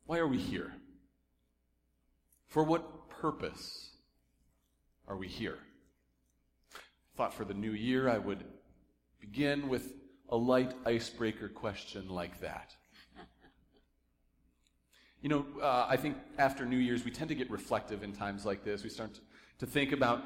Why are we here? For what purpose are we here? I thought for the new year I would begin with a light icebreaker question like that. I think after New Year's we tend to get reflective in times like this. We start to think about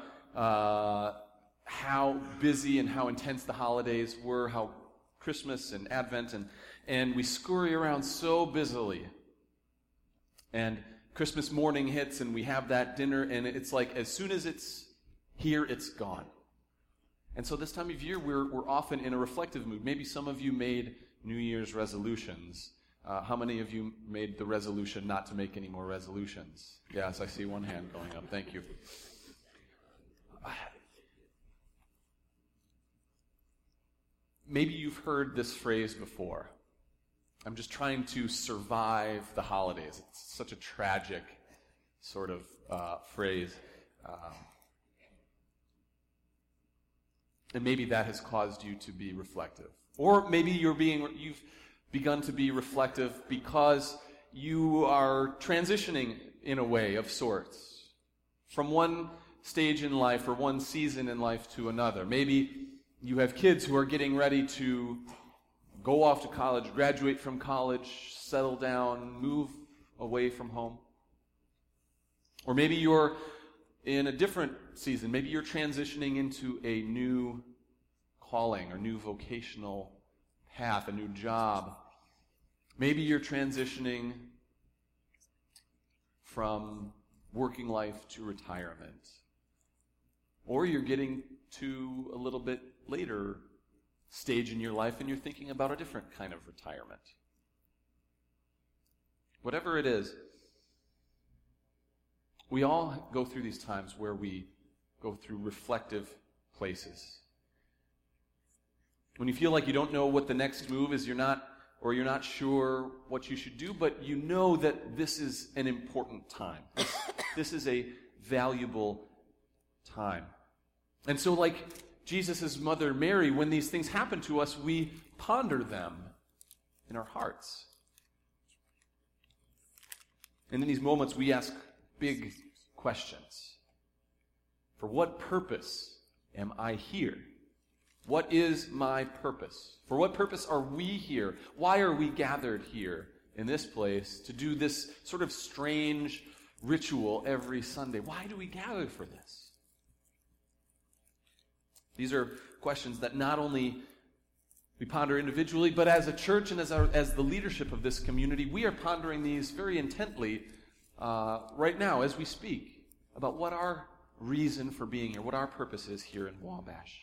how busy and how intense the holidays were, how Christmas and Advent, and we scurry around so busily. And Christmas morning hits and we have that dinner, and it's like as soon as it's here, it's gone. And so this time of year, we're often in a reflective mood. Maybe some of you made New Year's resolutions. How many of you made the resolution not to make any more resolutions? Yes, I see one hand going up. Thank you. Maybe you've heard this phrase before. I'm just trying to survive the holidays. It's such a tragic sort of phrase. And maybe that has caused you to be reflective. Or maybe you've begun to be reflective because you are transitioning in a way of sorts from one stage in life or one season in life to another. Maybe you have kids who are getting ready to go off to college, graduate from college, settle down, move away from home. Or maybe you're in a different season. Maybe you're transitioning into a new calling or new vocational path, a new job. Maybe you're transitioning from working life to retirement. Or you're getting to a little bit later stage in your life and you're thinking about a different kind of retirement. Whatever it is, we all go through these times where we go through reflective places. When you feel like you don't know what the next move is, you're not sure what you should do, but you know that this is an important time. This is a valuable time. And so like Jesus' mother Mary, when these things happen to us, we ponder them in our hearts. And in these moments, we ask big questions. For what purpose am I here? What is my purpose? For what purpose are we here? Why are we gathered here in this place to do this sort of strange ritual every Sunday? Why do we gather for this? These are questions that not only we ponder individually, but as a church and as the leadership of this community, we are pondering these very intently right now as we speak about what our reason for being here, what our purpose is here in Wabash.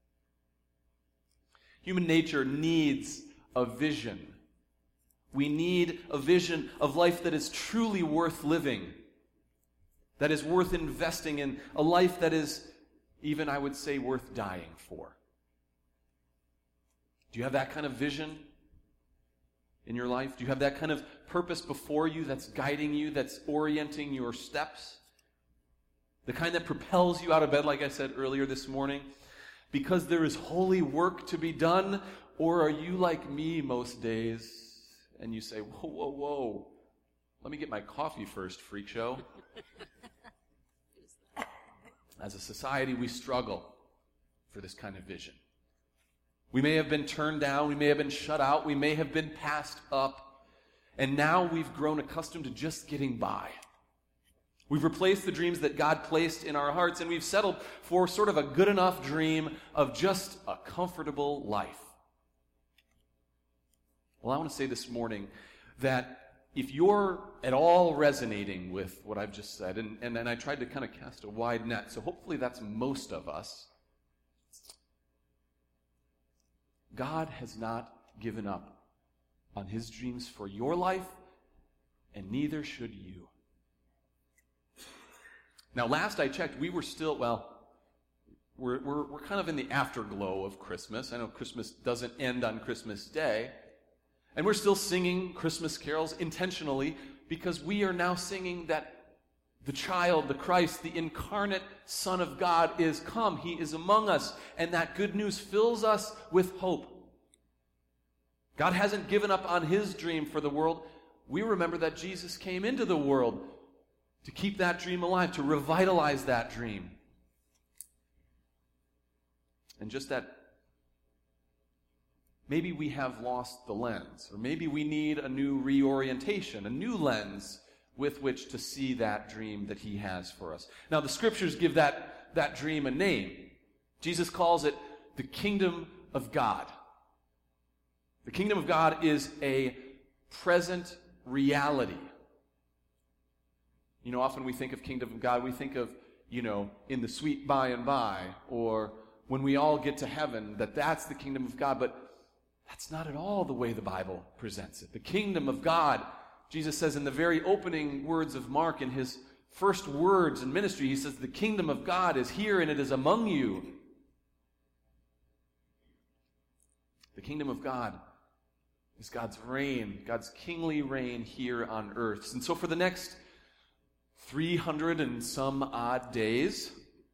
Human nature needs a vision. We need a vision of life that is truly worth living, that is worth investing in, a life that is even, I would say, worth dying for. Do you have that kind of vision in your life? Do you have that kind of purpose before you that's guiding you, that's orienting your steps? The kind that propels you out of bed, like I said earlier this morning, because there is holy work to be done? Or are you like me most days and you say, whoa, whoa, whoa, let me get my coffee first, freak show? As a society, we struggle for this kind of vision. We may have been turned down, we may have been shut out, we may have been passed up, and now we've grown accustomed to just getting by. We've replaced the dreams that God placed in our hearts, and we've settled for sort of a good enough dream of just a comfortable life. Well, I want to say this morning that if you're at all resonating with what I've just said, and I tried to kind of cast a wide net, so hopefully that's most of us, God has not given up on His dreams for your life, and neither should you. Now, last I checked, we were still, we're kind of in the afterglow of Christmas. I know Christmas doesn't end on Christmas Day. And we're still singing Christmas carols intentionally because we are now singing that the child, the Christ, the incarnate Son of God is come. He is among us. And that good news fills us with hope. God hasn't given up on His dream for the world. we remember that Jesus came into the world to keep that dream alive, to revitalize that dream. And just that maybe we have lost the lens, or maybe we need a new reorientation, a new lens with which to see that dream that he has for us. Now, the scriptures give that dream a name. Jesus calls it the kingdom of God. The kingdom of God is a present reality. You know, often we think of kingdom of God, we think of, in the sweet by and by, or when we all get to heaven, that's the kingdom of God. But that's not at all the way the Bible presents it. The kingdom of God, Jesus says in the very opening words of Mark, in his first words in ministry, he says, the kingdom of God is here and it is among you. The kingdom of God is God's reign, God's kingly reign here on earth. And so for the next 300 and some odd days,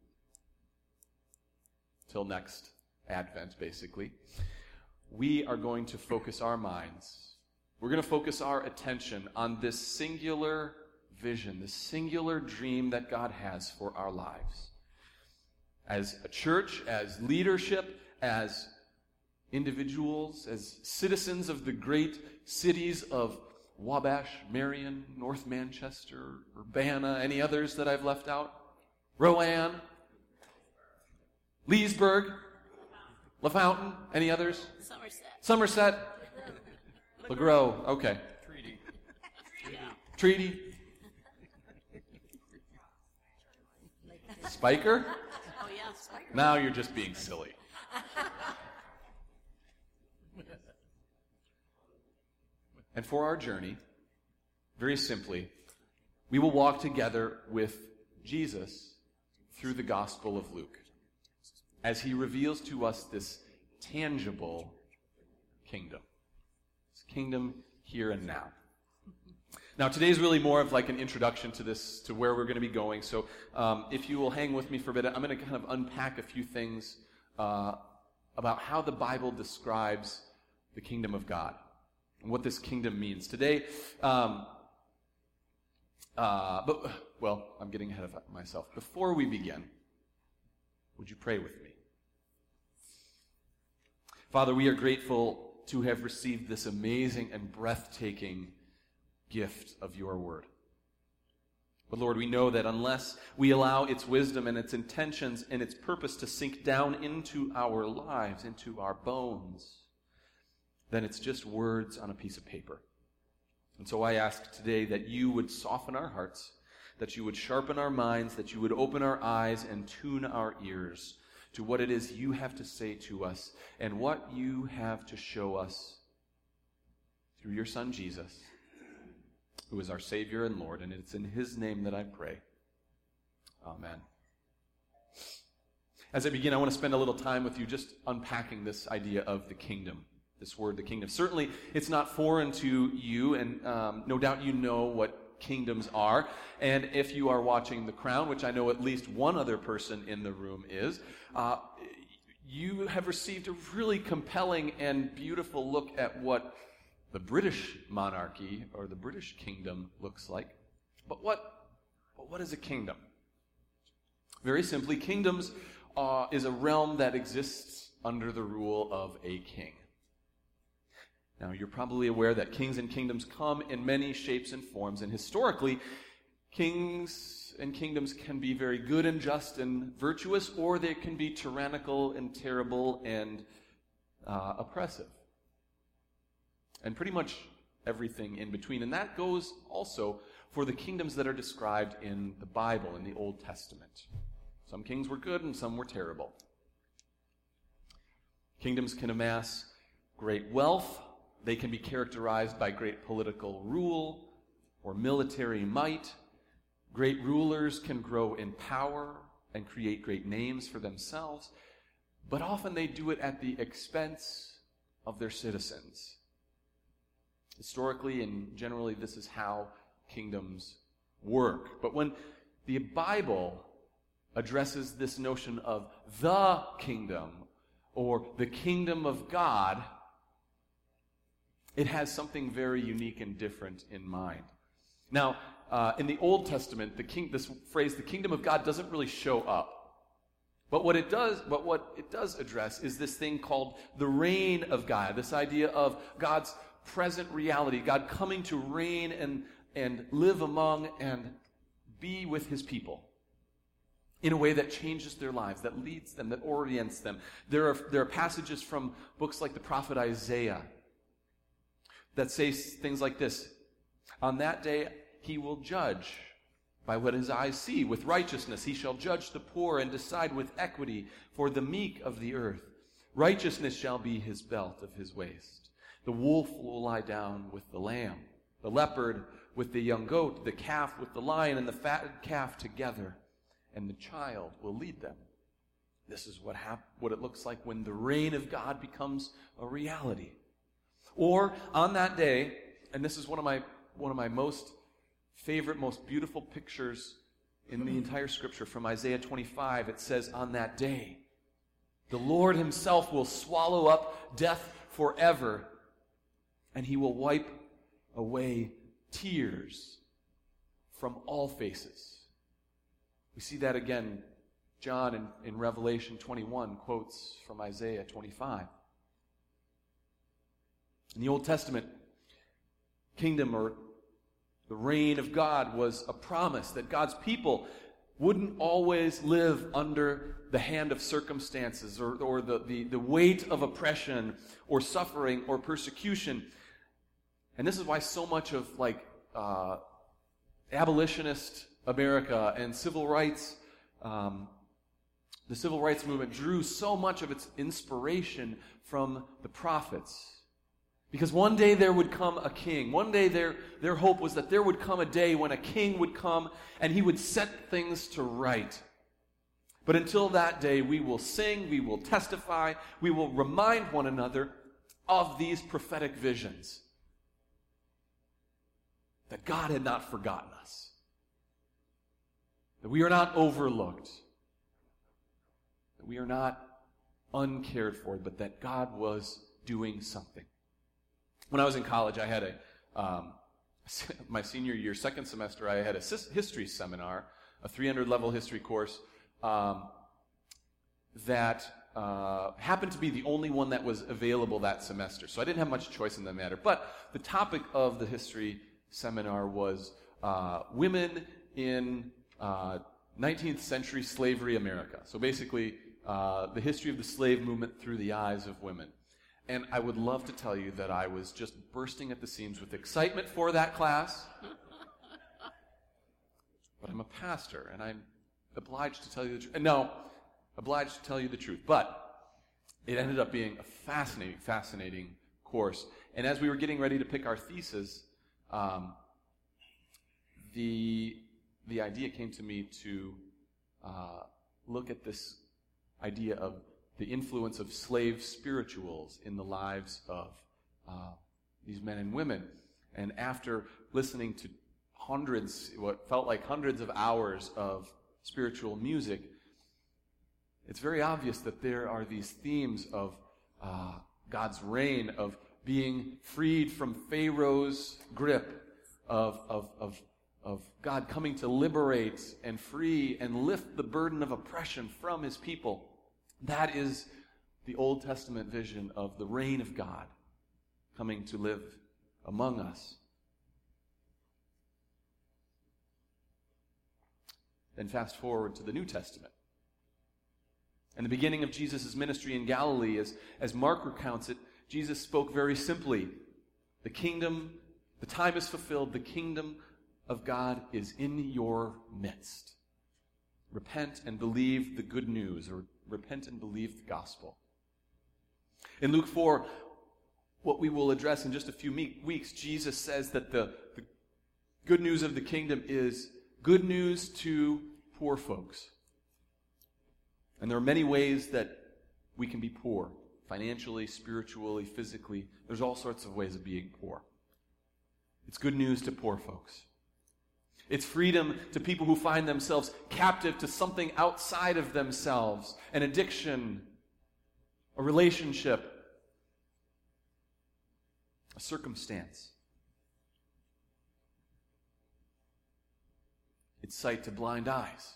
till next Advent, basically, we are going to focus our minds. We're going to focus our attention on this singular vision, this singular dream that God has for our lives. As a church, as leadership, as individuals, as citizens of the great cities of Wabash, Marion, North Manchester, Urbana, any others that I've left out? Rowan, Leesburg, LaFountain, any others? Somerset. LaGrow, okay. Treaty. Spiker? Oh, yeah, Spiker. Now you're just being silly. And for our journey, very simply, we will walk together with Jesus through the Gospel of Luke as he reveals to us this tangible kingdom. This kingdom here and now. Now, today is really more of like an introduction to this, to where we're going to be going. So if you will hang with me for a bit, I'm going to kind of unpack a few things about how the Bible describes the kingdom of God and what this kingdom means. Today, I'm getting ahead of myself. Before we begin, would you pray with me? Father, we are grateful to have received this amazing and breathtaking gift of your word. But Lord, we know that unless we allow its wisdom and its intentions and its purpose to sink down into our lives, into our bones, then it's just words on a piece of paper. And so I ask today that you would soften our hearts, that you would sharpen our minds, that you would open our eyes and tune our ears to what it is you have to say to us and what you have to show us through your Son Jesus, who is our Savior and Lord, and it's in his name that I pray. Amen. As I begin, I want to spend a little time with you just unpacking this idea of the kingdom, this word, the kingdom. Certainly, it's not foreign to you, and no doubt you know what kingdoms are. And if you are watching The Crown, which I know at least one other person in the room is, you have received a really compelling and beautiful look at what the British monarchy or the British kingdom looks like. But what is a kingdom? Very simply, kingdoms is a realm that exists under the rule of a king. Now, you're probably aware that kings and kingdoms come in many shapes and forms, and historically, kings and kingdoms can be very good and just and virtuous, or they can be tyrannical and terrible and oppressive. And pretty much everything in between. And that goes also for the kingdoms that are described in the Bible, in the Old Testament. Some kings were good and some were terrible. Kingdoms can amass great wealth. They can be characterized by great political rule or military might. Great rulers can grow in power and create great names for themselves, but often they do it at the expense of their citizens. Historically and generally, this is how kingdoms work. But when the Bible addresses this notion of the kingdom or the kingdom of God, it has something very unique and different in mind. Now, in the Old Testament, this phrase, the kingdom of God, doesn't really show up. But what it does address is this thing called the reign of God, this idea of God's present reality, God coming to reign and live among and be with his people in a way that changes their lives, that leads them, that orients them. There are passages from books like the prophet Isaiah that say things like this: on that day he will judge by what his eyes see. With righteousness he shall judge the poor and decide with equity for the meek of the earth. Righteousness shall be his belt of his waist. The wolf will lie down with the lamb, the leopard with the young goat, the calf with the lion, and the fatted calf together, and the child will lead them. This is what it looks like when the reign of God becomes a reality. Or on that day, and this is one of my most favorite, most beautiful pictures in the entire Scripture, from Isaiah 25, it says, on that day, the Lord himself will swallow up death forever, and he will wipe away tears from all faces. We see that again. John in Revelation 21 quotes from Isaiah 25. In the Old Testament, kingdom, or the reign of God, was a promise that God's people wouldn't always live under the hand of circumstances or the weight of oppression or suffering or persecution. And this is why so much of abolitionist America and civil rights, the civil rights movement drew so much of its inspiration from the prophets. Because one day there would come a king. One day their hope was that there would come a day when a king would come and he would set things to right. But until that day, we will sing, we will testify, we will remind one another of these prophetic visions. That God had not forgotten us. That we are not overlooked. That we are not uncared for, but that God was doing something. When I was in college, I had my senior year, second semester, I had a history seminar, a 300-level history course that happened to be the only one that was available that semester. So I didn't have much choice in the matter. But the topic of the history seminar was women in 19th century slavery America. So basically, the history of the slave movement through the eyes of women. And I would love to tell you that I was just bursting at the seams with excitement for that class. But I'm a pastor, and I'm obliged to tell you the truth. No, obliged to tell you the truth. But it ended up being a fascinating course. And as we were getting ready to pick our thesis, the idea came to me to look at this idea of the influence of slave spirituals in the lives of these men and women. And after listening to what felt like hundreds of hours of spiritual music, it's very obvious that there are these themes of God's reign, of being freed from Pharaoh's grip, of God coming to liberate and free and lift the burden of oppression from his people. That is the Old Testament vision of the reign of God coming to live among us. Then fast forward to the New Testament. In the beginning of Jesus' ministry in Galilee, as Mark recounts it, Jesus spoke very simply. The time is fulfilled, the kingdom of God is in your midst. Repent and believe the good news, or repent and believe the gospel. In Luke 4, what we will address in just a few weeks, Jesus says that the good news of the kingdom is good news to poor folks. And there are many ways that we can be poor, financially, spiritually, physically. There's all sorts of ways of being poor. It's good news to poor folks. It's freedom to people who find themselves captive to something outside of themselves, an addiction, a relationship. a circumstance. It's sight to blind eyes.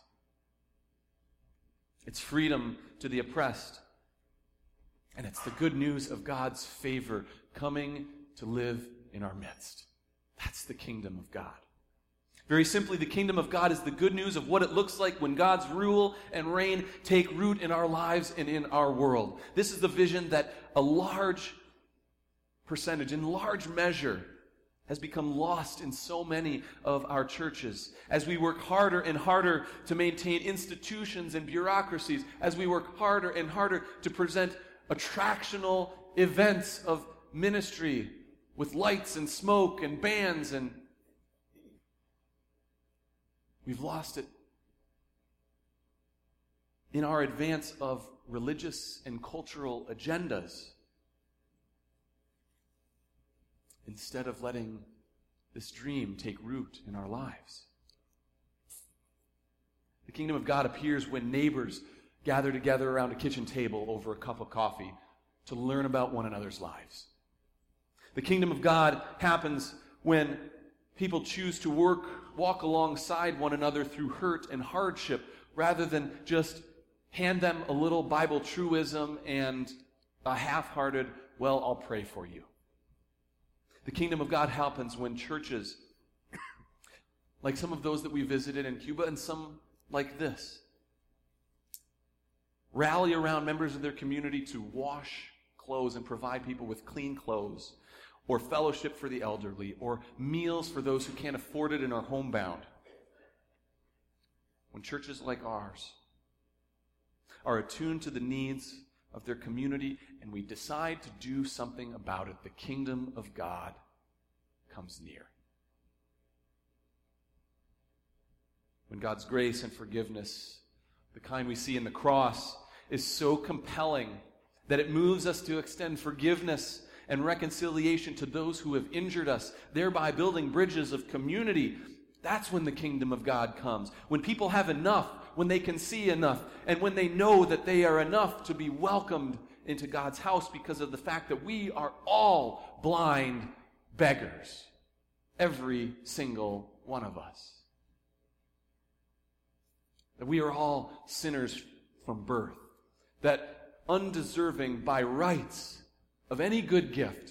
It's freedom to the oppressed. And it's the good news of God's favor coming to live in our midst. That's the kingdom of God. Very simply, the kingdom of God is the good news of what it looks like when God's rule and reign take root in our lives and in our world. This is the vision that a large percentage, in large measure, has become lost in so many of our churches. As we work harder and harder to maintain institutions and bureaucracies, as we work harder and harder to present attractional events of ministry with lights and smoke and bands, and we've lost it in our advance of religious and cultural agendas, instead of letting this dream take root in our lives. The kingdom of God appears when neighbors gather together around a kitchen table over a cup of coffee to learn about one another's lives. The kingdom of God happens when people choose to walk alongside one another through hurt and hardship, rather than just hand them a little Bible truism and a half-hearted, well, I'll pray for you. The kingdom of God happens when churches, like some of those that we visited in Cuba and some like this, rally around members of their community to wash clothes and provide people with clean clothes, or fellowship for the elderly, or meals for those who can't afford it and are homebound. When churches like ours are attuned to the needs of their community and we decide to do something about it, the kingdom of God comes near. When God's grace and forgiveness, the kind we see in the cross, is so compelling that it moves us to extend forgiveness and reconciliation to those who have injured us, thereby building bridges of community, that's when the kingdom of God comes. When people have enough, when they can see enough, and when they know that they are enough to be welcomed into God's house because of the fact that we are all blind beggars. Every single one of us. That we are all sinners from birth. That undeserving by rights of any good gift.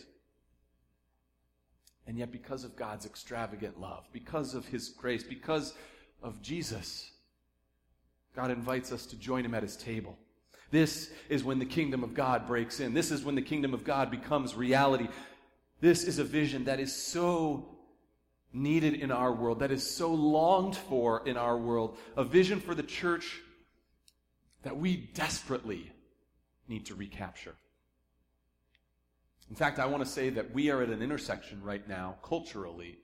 And yet because of God's extravagant love, because of His grace, because of Jesus, God invites us to join Him at His table. This is when the kingdom of God breaks in. This is when the kingdom of God becomes reality. This is a vision that is so needed in our world, that is so longed for in our world. A vision for the church that we desperately need to recapture. In fact, I want to say that we are at an intersection right now, culturally,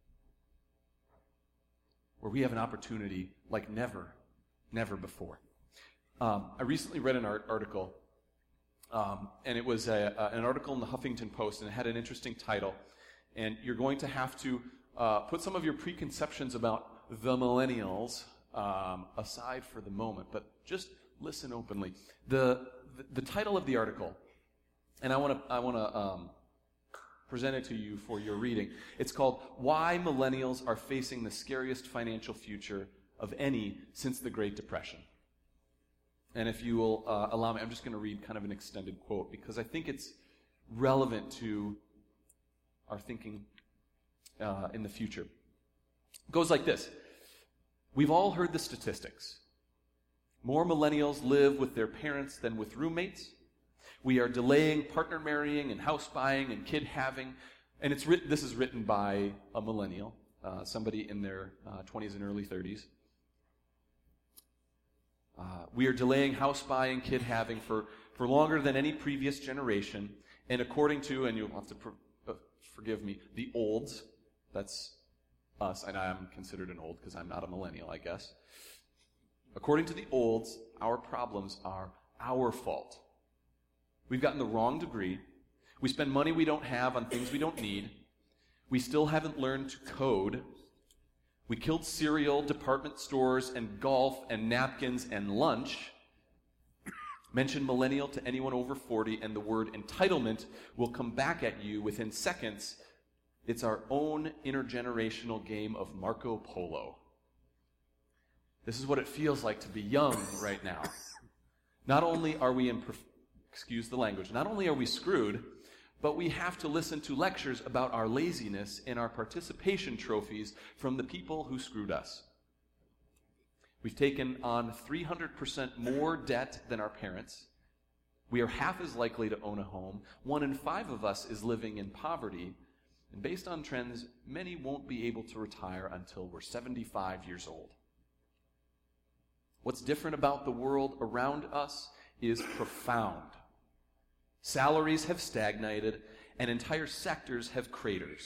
where we have an opportunity like never before. I recently read an article, and it was an article in the Huffington Post, and it had an interesting title. And you're going to have to put some of your preconceptions about the millennials aside for the moment, but just listen openly. The title of the article, and I want to present it to you for your reading. It's called "Why Millennials Are Facing the Scariest Financial Future of Any Since the Great Depression." And if you will allow me, I'm just going to read kind of an extended quote because I think it's relevant to our thinking in the future. It goes like this. We've all heard the statistics. More millennials live with their parents than with roommates. We are delaying partner marrying and house buying and kid having. And this is written by a millennial, somebody in their 20s and early 30s. We are delaying house buying, kid having for longer than any previous generation. And according to, and you'll have to forgive me, the olds, that's us, and I'm considered an old because I'm not a millennial, I guess. According to the olds, our problems are our fault. We've gotten the wrong degree. We spend money we don't have on things we don't need. We still haven't learned to code. We killed cereal, department stores, and golf, and napkins, and lunch. Mention millennial to anyone over 40, and the word entitlement will come back at you within seconds. It's our own intergenerational game of Marco Polo. This is what it feels like to be young right now. Not only are we excuse the language, not only are we screwed, but we have to listen to lectures about our laziness and our participation trophies from the people who screwed us. We've taken on 300% more debt than our parents. We are half as likely to own a home. 1 in 5 of us is living in poverty. And based on trends, many won't be able to retire until we're 75 years old. What's different about the world around us is profound. Salaries have stagnated, and entire sectors have cratered.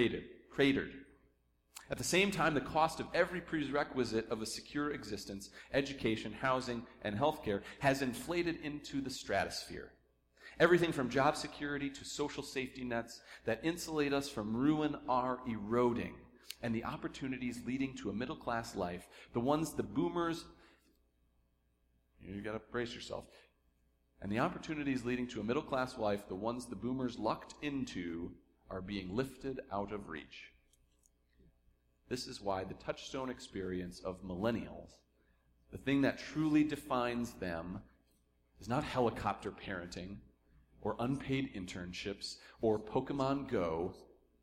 At the same time, the cost of every prerequisite of a secure existence, education, housing, and healthcare, has inflated into the stratosphere. Everything from job security to social safety nets that insulate us from ruin are eroding, and the opportunities leading to a middle-class life, the ones the boomers, you got to brace yourself, and the opportunities leading to a middle-class life, the ones the boomers lucked into, are being lifted out of reach. This is why the touchstone experience of millennials, the thing that truly defines them, is not helicopter parenting or unpaid internships or Pokemon Go.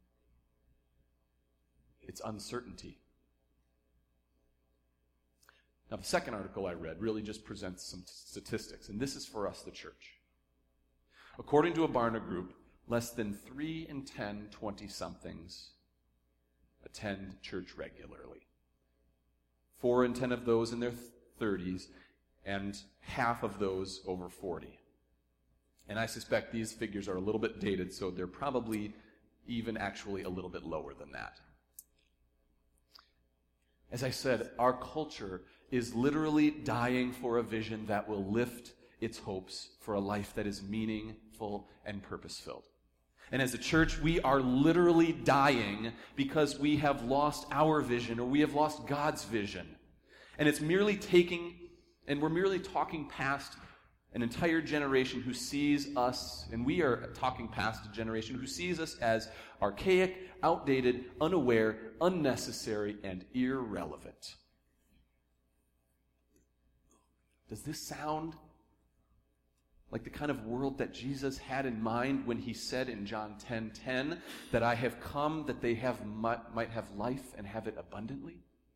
It's uncertainty. Now, the second article I read really just presents some statistics, and this is for us, the church. According to a Barna Group, less than 3 in 10 20-somethings attend church regularly. 4 in 10 of those in their 30s, and half of those over 40. And I suspect these figures are a little bit dated, so they're probably even actually a little bit lower than that. As I said, our culture is literally dying for a vision that will lift its hopes for a life that is meaningful and purpose-filled. And as a church, we are literally dying because we have lost our vision, or we have lost God's vision. And it's merely we're merely talking past an entire generation who sees us, and we are talking past a generation who sees us as archaic, outdated, unaware, unnecessary, and irrelevant. Does this sound like the kind of world that Jesus had in mind when he said in John 10:10 that I have come that they might have life and have it abundantly?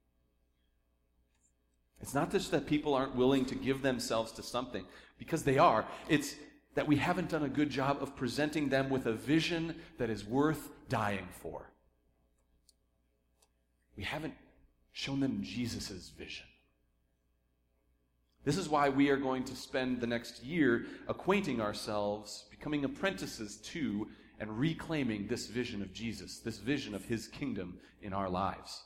It's not just that people aren't willing to give themselves to something, because they are. It's that we haven't done a good job of presenting them with a vision that is worth dying for. We haven't shown them Jesus' vision. This is why we are going to spend the next year acquainting ourselves, becoming apprentices to, and reclaiming this vision of Jesus, this vision of his kingdom in our lives.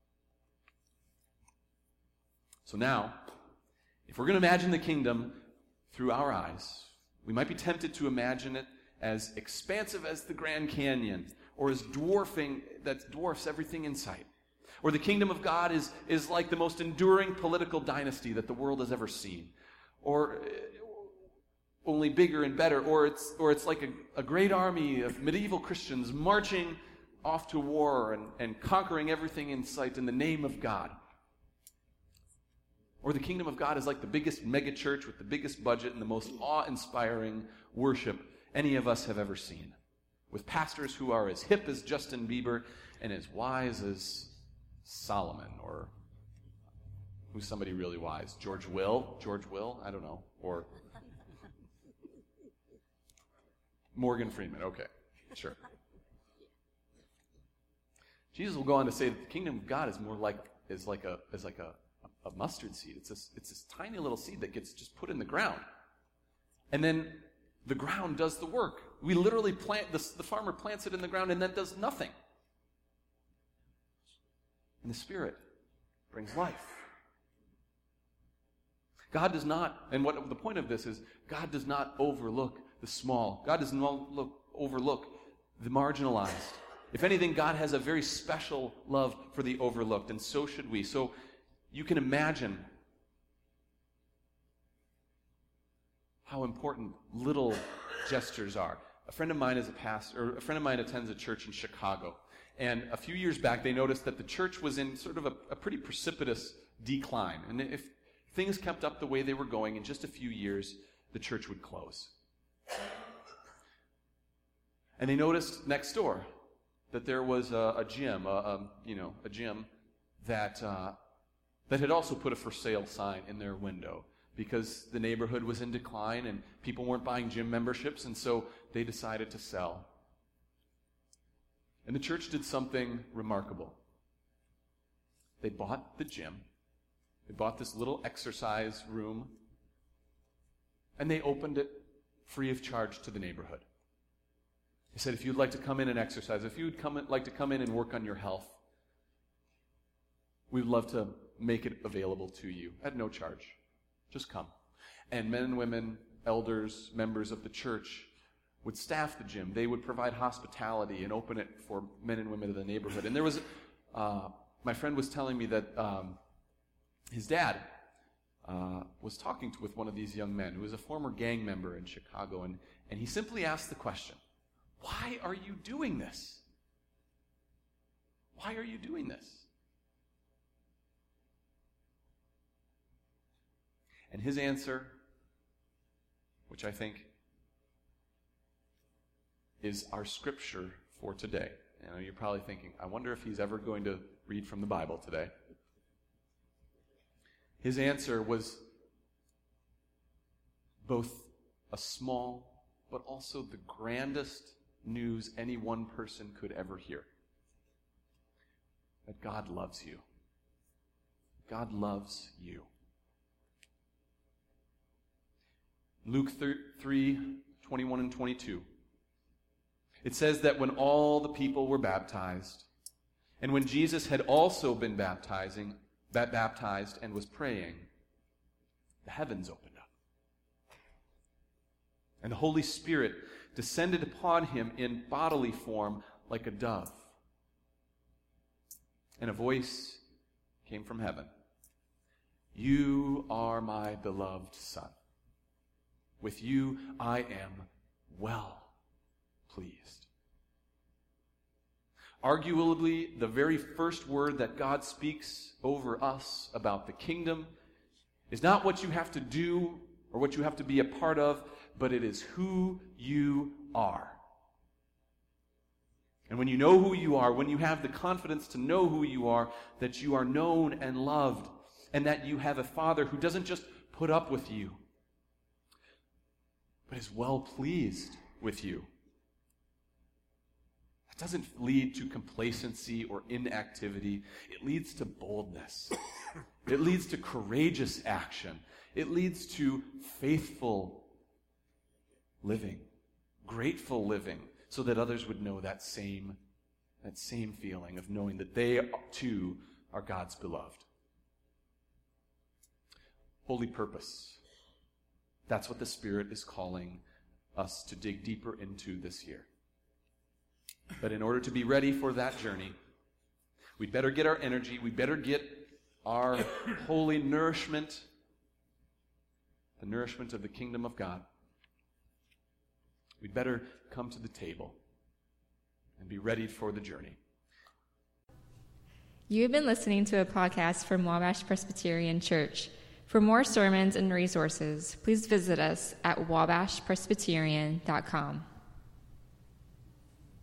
So now, if we're going to imagine the kingdom through our eyes, we might be tempted to imagine it as expansive as the Grand Canyon, or as that dwarfs everything in sight. Or the kingdom of God is like the most enduring political dynasty that the world has ever seen. Or only bigger and better. Or it's like a great army of medieval Christians marching off to war and conquering everything in sight in the name of God. Or the kingdom of God is like the biggest megachurch with the biggest budget and the most awe-inspiring worship any of us have ever seen. With pastors who are as hip as Justin Bieber and as wise as Solomon, or who's somebody really wise? George Will? I don't know. Or Morgan Freeman. Okay, sure. Jesus will go on to say that the kingdom of God is more like a mustard seed. It's this tiny little seed that gets just put in the ground, and then the ground does the work. We literally the farmer plants it in the ground and then does nothing. And the Spirit brings life. God does not, and what the point of this is, God does not overlook the small. God does not overlook the marginalized. If anything, God has a very special love for the overlooked, and so should we. So you can imagine how important little gestures are. A friend of mine is a pastor, or a friend of mine attends a church in Chicago. And a few years back, they noticed that the church was in sort of a pretty precipitous decline. And if things kept up the way they were going, in just a few years, the church would close. And they noticed next door that there was a gym, a gym that had also put a for sale sign in their window because the neighborhood was in decline and people weren't buying gym memberships, and so they decided to sell. And the church did something remarkable. They bought the gym. They bought this little exercise room, and they opened it free of charge to the neighborhood. They said, if you'd like to come in and exercise, if you'd like to come in and work on your health, we'd love to make it available to you at no charge. Just come. And men and women, elders, members of the church would staff the gym. They would provide hospitality and open it for men and women of the neighborhood. And there was, my friend was telling me that his dad was talking with one of these young men who was a former gang member in Chicago, and he simply asked the question, why are you doing this? Why are you doing this? And his answer, which I think is our scripture for today. I know you're probably thinking, I wonder if he's ever going to read from the Bible today. His answer was both a small, but also the grandest news any one person could ever hear. That God loves you. God loves you. Luke 3:21 and 22. It says that when all the people were baptized, and when Jesus had also been baptized and was praying, the heavens opened up. And the Holy Spirit descended upon him in bodily form like a dove. And a voice came from heaven. You are my beloved Son. With you I am well pleased. Arguably, the very first word that God speaks over us about the kingdom is not what you have to do or what you have to be a part of, but it is who you are. And when you know who you are, when you have the confidence to know who you are, that you are known and loved, and that you have a Father who doesn't just put up with you, but is well pleased with you. That doesn't lead to complacency or inactivity. It leads to boldness. It leads to courageous action. It leads to faithful living, grateful living, so that others would know that same feeling of knowing that they too are God's beloved. Holy purpose. That's what the Spirit is calling us to dig deeper into this year. But in order to be ready for that journey, we'd better get our energy, we better get our holy nourishment, the nourishment of the kingdom of God. We'd better come to the table and be ready for the journey. You have been listening to a podcast from Wabash Presbyterian Church. For more sermons and resources, please visit us at wabashpresbyterian.com.